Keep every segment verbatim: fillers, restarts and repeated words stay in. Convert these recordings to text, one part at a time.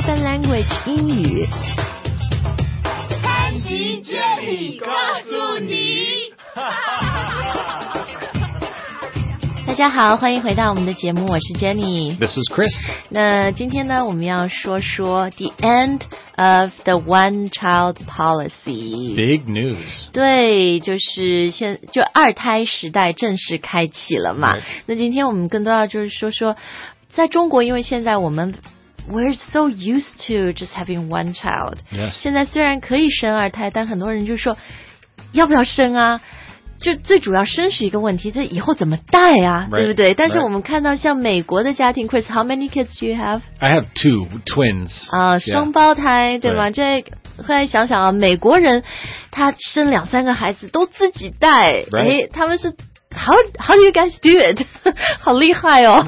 Open Language 英语。 潘吉接力告诉你。 大家好，欢迎回到我们的节目，我是 Jenny。 This is Chris。 那今天呢，我们要说说 The end of the one-child policy. Big news. 对，就是现就二胎时代正式开启了嘛。 Right. 那今天我们更多要就是说说，在中国，因为现在我们 we're so used to just having one child. Yes. 现在虽然可以生二胎，但很多人就说要不要生啊？就最主要生是一个问题，这以后怎么带啊， Right, 对不对？但是 right. 我们看到像美国的家庭 Chris, how many kids do you have? I have two twins. 啊，双胞胎， Yeah. 对吗？这后来想想啊，美国人他生两三个孩子都自己带， Right. 诶，他们是 how how do you guys do it? 好厉害哦。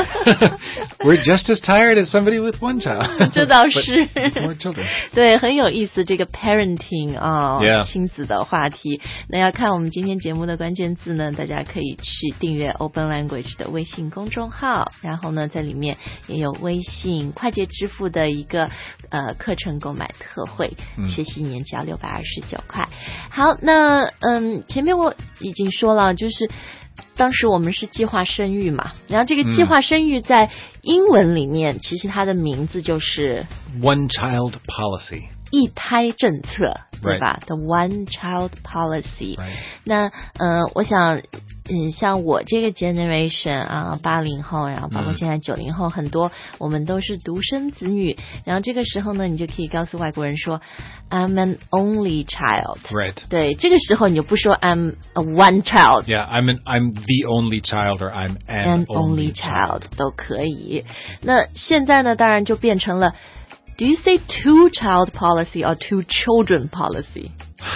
We're just as tired as somebody with one child. 这倒是 But more children. 对，很有意思这个 parenting 啊、哦 Yeah. 亲子的话题。那要看我们今天节目的关键字呢，大家可以去订阅 Open Language 的微信公众号，然后呢，在里面也有微信快捷支付的一个呃课程购买特惠， 嗯学习一年只要六百二十九块。好，那嗯，前面我已经说了，就是当时我们是计划生育嘛，然后这个计划生育在英文里面，其实它的名字就是 One child policy. 一胎政策，对吧？ Right. The one child policy. Right. 那呃，我想，嗯，像我这个 generation 啊，八零后，然后包括现在九零后，很多我们都是独生子女。然后这个时候呢，你就可以告诉外国人说 ，I'm an only child. Right. 对，这个时候你就不说 I'm a one child. Yeah, I'm an I'm the only child, or I'm an, an only child 都可以。那现在呢，当然就变成了 Do you say two-child policy or two-children policy?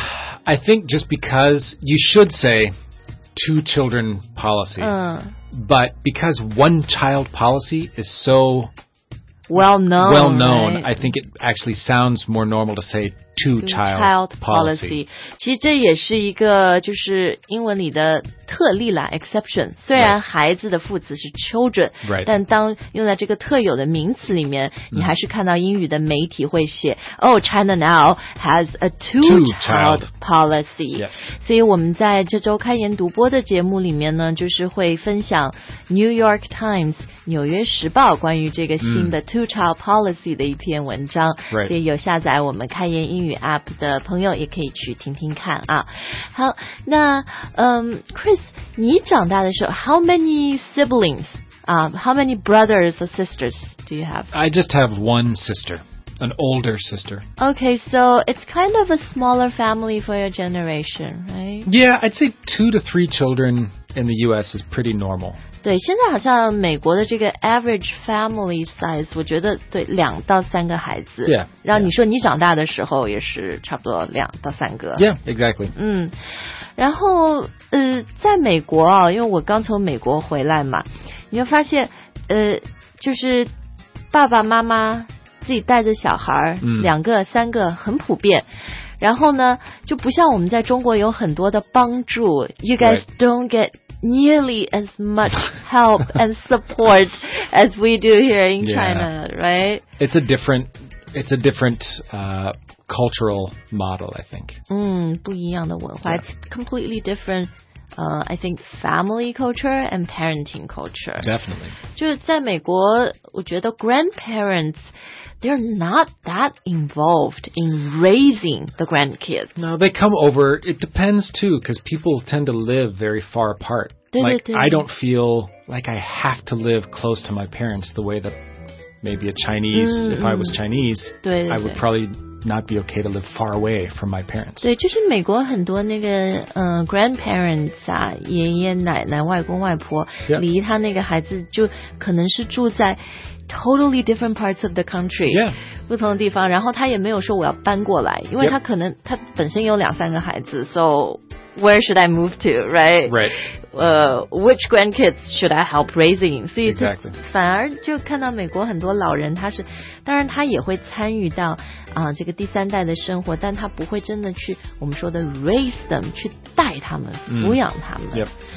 I think just because you should say two children policy, 嗯 but because one child policy is so well known, well known, right? I think it actually sounds more normal to say two child, child policy. policy. 其实这也是一个就是英文里的特例啦 exception. 虽然 Right. 孩子的副词是 children, Right. 但当用在这个特有的名词里面，你还是看到英语的媒体会写 Oh, China now has a two-child Two-child. policy. Yeah. 所以我们在这周开言独播的节目里面呢，就是会分享 New York Times 纽约时报关于这个新的 two-child policy 的一篇文章。 Right. 所以有下载我们开言英语 App 的朋友也可以去听听看啊。好，那嗯 Chris 你长大的时候 How many siblings? Um, how many brothers or sisters do you have? I just have one sister, an older sister. Okay, so it's kind of a smaller family for your generation, right? Yeah, I'd say two to three children in the U S is pretty normal. 对，现在好像美国的这个 average family size， 我觉得对两到三个孩子。 Yeah, 然后你说你长大的时候也是差不多两到三个。 Yeah, exactly. 嗯，然后呃，在美国啊，因为我刚从美国回来嘛，你会发现呃，就是爸爸妈妈自己带着小孩， 嗯两个三个很普遍。然后呢，就不像我们在中国有很多的帮助 ，You guys Right. don't get nearly as much help and support as we do here in Yeah. China, right? It's a different, it's a different uh, cultural model, I think. 嗯，不一样的文化 Yeah. It's completely different. Uh, I think family culture and parenting culture. Definitely. 就是在美国，我觉得 grandparents they're not that involved in raising the grandkids. No, they come over. It depends too, because people tend to live very far apart. 对对 Like 对 I don't feel like I have to live close to my parents the way that maybe a Chinese, if I was Chinese, 对对 I 对 would probably not be okay to live far away from my parents. 对，就是美国很多那个呃 grandparents 啊，爷爷奶奶、外公外婆， Yeah. 离他那个孩子就可能是住在 totally different parts of the country， Yeah. 不同的地方，然后他也没有说我要搬过来，因为 Yep. 他可能他本身有两三个孩子 ，so where should I move to, right? Right. 呃、uh, ，which grandkids should I help raising? 所以这 Exactly. 反而就看到美国很多老人，他是，当然他也会参与到啊、呃、这个第三代的生活，但他不会真的去我们说的 raise them 去带他们、 嗯抚养他们。 Yep.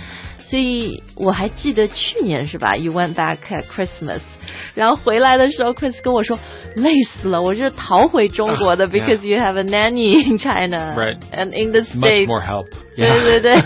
所以我还记得去年是吧 You went back at Christmas 然后回来的时候 Chris 跟我说累死了我是逃回中国的、oh, because yeah. you have a nanny in China right. and in the States much more help 对对对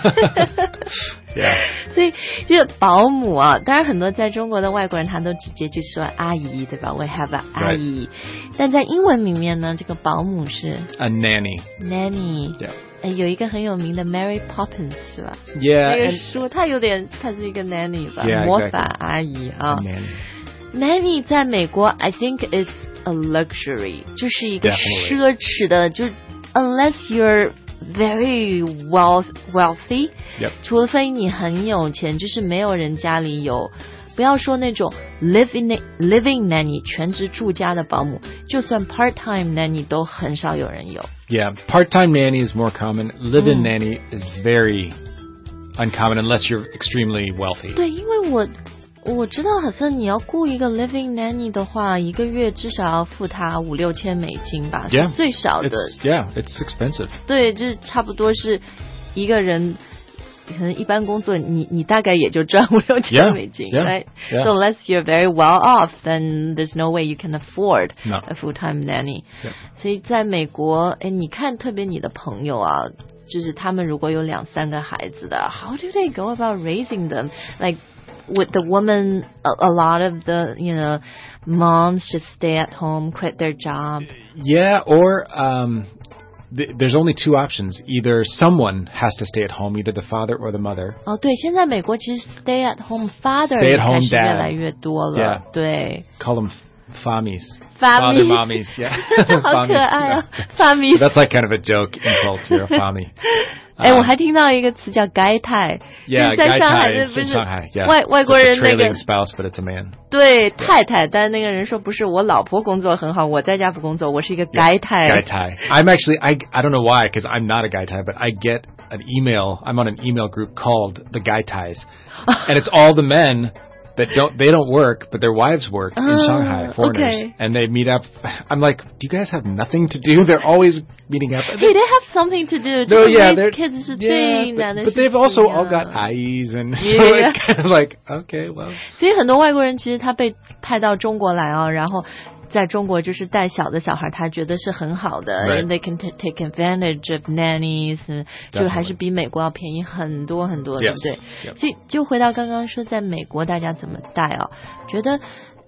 yeah. 所以这个保姆啊当然很多在中国的外国人他都直接就说阿姨对吧 We have a 阿姨、right. 但在英文里面呢这个保姆是 a nanny nanny yeah. 有一个很有名的 Mary Poppins 是吧 Yeah 那个书它有点它是一个 nanny 吧、 yeah, 魔法阿姨啊 nanny. nanny 在美国 I think it's a luxury 就是一个 Definitely. 奢侈的就 unless you're very wealth, wealthy yep. 除非你很有钱就是没有人家里有不要说那种 living, living nanny 全职住家的保姆就算 part-time nanny 都很少有人有 Yeah, part-time nanny is more common. Live-in、嗯、nanny is very uncommon unless you're extremely wealthy. 对，因为我我知道好像你要雇一个 living nanny 的话一个月至少要付他五六千美金吧 yeah, 是最少的 it's, Yeah, it's expensive. 对，就是差不多是一个人可能一般工作你你大概也就赚五六千美金 yeah, right? Yeah. So unless you're very well off then there's no way you can afford no. a full-time nanny yeah. 所以在美国诶你看特别你的朋友啊就是他们如果有两三个孩子的 how do they go about raising them like with the woman a, a lot of the you know moms just stay at home quit their job yeah or um there's only two options. Either someone has to stay at home, either the father or the mother. 哦，对，现在美国其实 stay at home father stay at home 越来越多了。 Yeah. 对。 Call them famies. Father mommies, yeah. 好可爱啊 famies. That's like kind of a joke insult. You're a family. 哎，我还听到一个词叫该太。 Yeah, 在上海是不是外外国人那个 trailing spouse, but it's a man. 对太太，但那个人说不是我老婆工作很好，我在家不工作，我是一个该太。 该太。I'm actually I I don't know why because I'm not a该太, but I get an email. I'm on an email group called the Gai Tais, and it's all the men that don't they don't work, but their wives work in uh, Shanghai, foreigners, okay. and they meet up. I'm like, do you guys have nothing to do? They're always meeting up. Hey, they have something to do. No, yeah, raise kids 是最难的 but, but they've also all got eyes, and so yeah. it's kind of like, okay, well. 所以很多外国人其实他被派到中国来啊，然后在中国就是带小的小孩，他觉得是很好的 right. and they can t- take advantage of nannies 就还是比美国要便宜很多很多 yes. 对不对 yep. 所以就回到刚刚说在美国大家怎么带啊觉得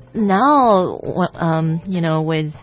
now um, you know with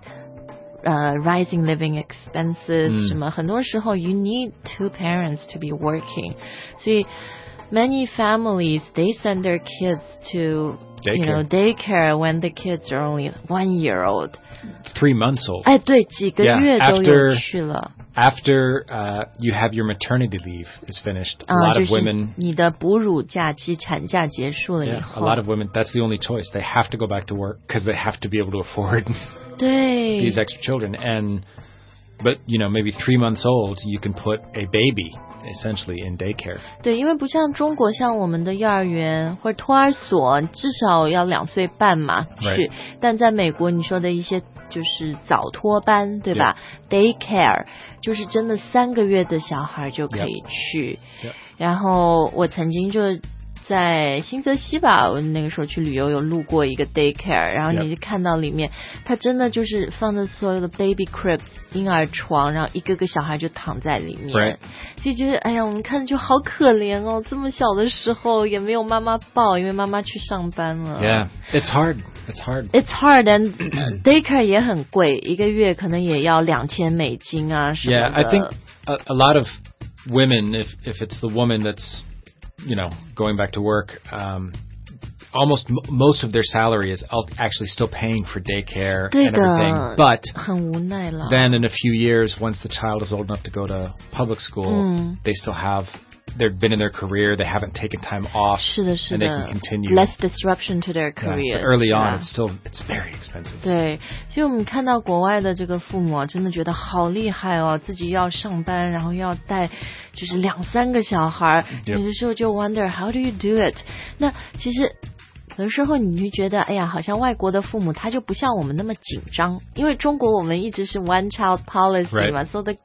uh, rising living expenses、嗯、什么很多时候 you need two parents to be working 所以 many families they send their kids to Daycare. You know, daycare when the kids are only one year old. Three months old. 哎，对，几个月都有 after, 去了。 After uh, you have your maternity leave is finished, a、uh, lot of women. 你的哺乳假期、产假结束了以后 yeah, a lot of women, that's the only choice. They have to go back to work because they have to be able to afford 对 these extra children. And, but, you know, maybe three months old, you can put a baby.Essentially in daycare. 对，因为不像中国，像我们的幼儿园或者托儿所，至少要两岁半嘛去。 Right. 但在美国，你说的一些就是早托班，对吧 ？Daycare Yeah. 就是真的三个月的小孩就可以去。 Yep. Yep. 然后我曾经就在新泽西吧，我那个时候去旅游有路过一个 daycare， 然后你就看到里面， yep. 它真的就是放着所有的 baby cribs 婴儿床，然后一个个小孩就躺在里面， right. 所以觉得哎呀，我们看着就好可怜哦，这么小的时候也没有妈妈抱，因为妈妈去上班了。 Yeah, it's hard. It's hard. It's hard, and daycare 也很贵，一个月可能也要两千美金啊什么的。 Yeah, I think a, a lot of women, if if it's the woman that's,you know, going back to work, um, almost m- most of their salary is actually still paying for daycare and everything. But 很无奈了 then in a few years, once the child is old enough to go to public school, 嗯 they still have, they've been in their career, they haven't taken time off, 是的是 and 的 they can continue. Less disruption to their careers. Yeah, but early on, 啊 it's still, it's very expensive. 对，所以我们看到国外的这个父母啊，真的觉得好厉害哦，自己要上班，然后要带就是两三个小孩， Yep. 有的时候就 wonder how do you do it？ 那其实有的时候你就觉得，哎呀，好像外国的父母他就不像我们那么紧张，因为中国我们一直是 one child policy 嘛 right. so the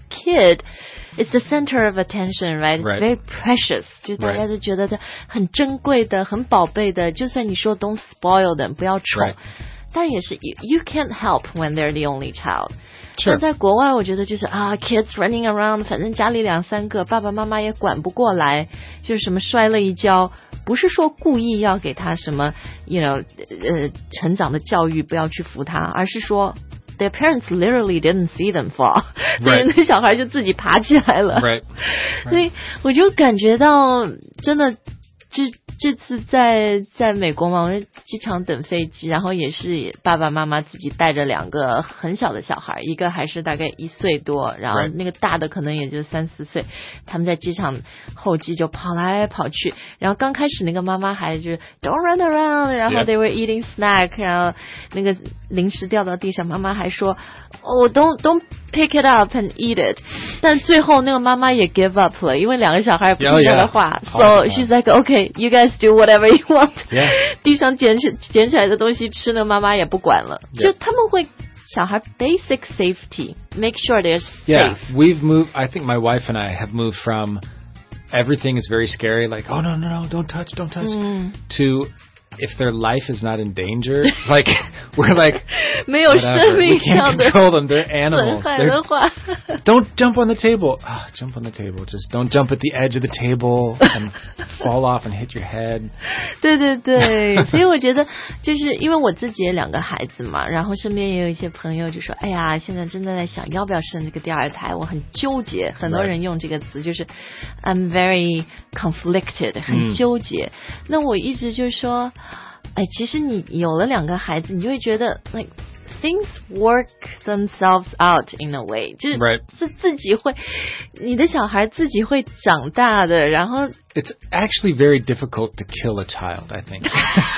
kid it's the center of attention, right? It's Right. very precious. 就大家都觉得它很珍贵的，很宝贝的。就算你说 don't spoil them， 不要宠。 Right. 但也是 you, you can't help when they're the only child. Sure. 但在国外我觉得就是啊 kids running around， 反正家里两三个，爸爸妈妈也管不过来，就是什么摔了一跤，不是说故意要给他什么 you know 呃成长的教育，不要去扶他，而是说their parents literally didn't see them fall， 所以那小孩就自己爬起来了。 Right. Right. 所以我就感觉到真的这这次在在美国嘛，我在机场等飞机，然后也是爸爸妈妈自己带着两个很小的小孩，一个还是大概一岁多，然后那个大的可能也就三四岁，他们在机场候机就跑来跑去，然后刚开始那个妈妈还就是 don't run around， 然后 they were eating snack， 然后那个零食掉到地上，妈妈还说哦 don't don't pick it up and eat it， 但最后那个妈妈也 give up 了，因为两个小孩不听她的话 oh, yeah. so she's like okay you guys do whatever you want， Yeah. 地上捡起捡起来的东西吃呢，妈妈也不管了， Yeah. 就他们会小孩 basic safety make sure they're safe. Yeah, we've moved. I think my wife and I have moved from everything is very scary, like oh no no no don't touch don't touch, mm. to if their life is not in danger, like we're like 没有生命 we can't 上的 control them. They're animals. 损害的话 Don't jump on the table. Ah, jump on the table. Just don't jump at the edge of the table and fall off and hit your head. 对对对，所以我觉得就是因为我自己也两个孩子嘛，然后身边也有一些朋友就说，哎呀，现在真的在想要不要生这个第二胎，我很纠结。很多人用这个词就是 I'm very conflicted， 很纠结。嗯、那我一直就说，哎，其实你有了两个孩子，你就会觉得 like things work themselves out in a way， 就是自自己会，你的小孩自己会长大的，然后。 It's actually very difficult to kill a child, I think.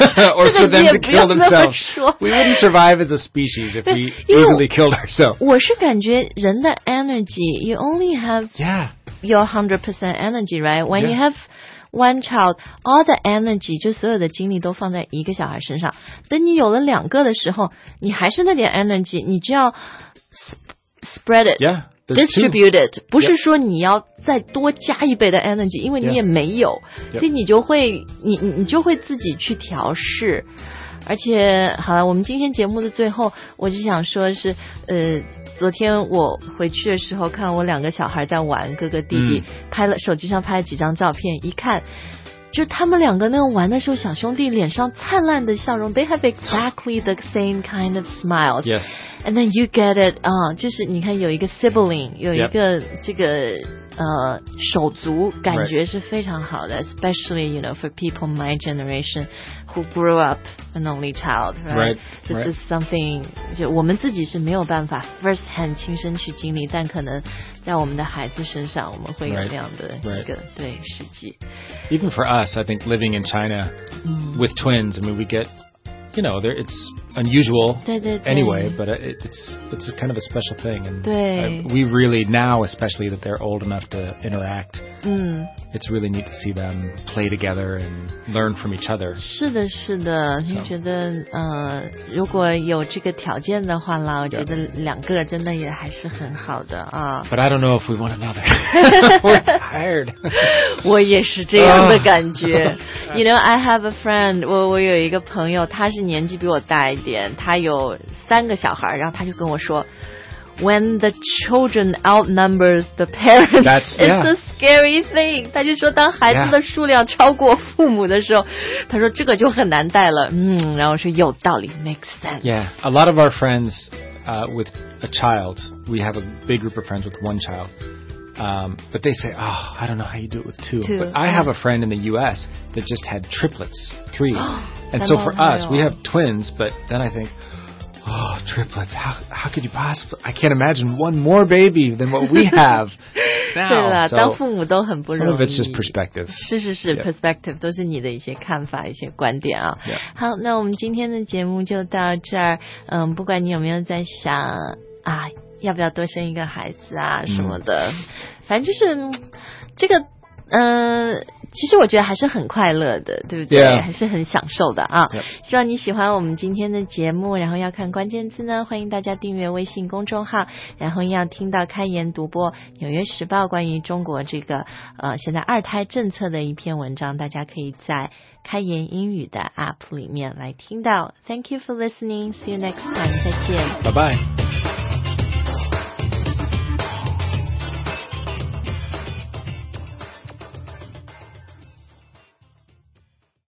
Or for them to kill themselves. We wouldn't survive as a species if we easily killed ourselves. 我是感觉人的 energy, you only have yeah. your one hundred percent energy, right? When yeah. you have one child, all the energy, 就所有的精力都放在一个小孩身上。等你有了两个的时候，你还是那点 energy, 你就要 spread it. Yeah.Distribute it， 不是说你要再多加一倍的 energy， 因为你也没有， yeah. 所以你就会你你你就会自己去调试。而且好了，我们今天节目的最后，我就想说是，呃，昨天我回去的时候，看我两个小孩在玩，哥哥弟弟、嗯、拍了手机上拍了几张照片，一看。就他们两个那个玩的时候，小兄弟脸上灿烂的笑容 ，they have exactly the same kind of smiles. Yes. And then you get it 啊、uh, ，就是你看有一个 sibling， 有一个这个呃手足，感觉是非常好的 ，especially you know for people my generation who grew up an only child, right? Right. This right. is something 就我们自己是没有办法 first hand 亲身去经历，但可能在我们的孩子身上，我们会有这样的一个、right. 对事迹。 Even for us, I think living in China mm. with twins, I mean, we get, you know, there it's unusual 对对对 anyway, but it, it's it's a kind of a special thing, and 对 uh, we really now, especially that they're old enough to interact, 嗯 it's really neat to see them play together and learn from each other. 是的，是的，你觉得呃，如果有这个条件的话啦，我觉得两个真的也还是很好的啊。 But I don't know if we want another. We're tired. 我也是这样的感觉。You know, I have a friend. 我我有一个朋友，他是年纪比我大一点，他有三个小孩，然后他就跟我说。When the children outnumbers the parents, That's, it's yeah. a scary thing. 他就说，当孩子的数量超过父母的时候， yeah. 他说这个就很难带了。嗯，然后说有道理 ，makes sense. Yeah, a lot of our friends uh, with a child, we have a big group of friends with one child. Um, but they say, oh, I don't know how you do it with two. two but I yeah. have a friend in the U S that just had triplets, three. And so for us, we have twins, but then I think,Oh, triplets! How how could you possibly? I can't imagine one more baby than what we have now. 对了， so 当父母都很不容易。 Some of it's just perspective. 是是是 yeah. ，perspective 都是你的一些看法、一些观点啊。 Yeah. 好，那我们今天的节目就到这儿。嗯，不管你有没有在想啊，要不要多生一个孩子啊什么的，嗯、反正就是这个。呃， 其实我觉得还是很快乐的，对不对？ Yeah. 还是很享受的啊。 Yep. 希望你喜欢我们今天的节目，然后要看关键字呢，欢迎大家订阅微信公众号，然后要听到开言独播纽约时报关于中国这个呃现在二胎政策的一篇文章，大家可以在开言英语的 App 里面来听到。Thank you for listening. See you next time. 再见。 Bye bye.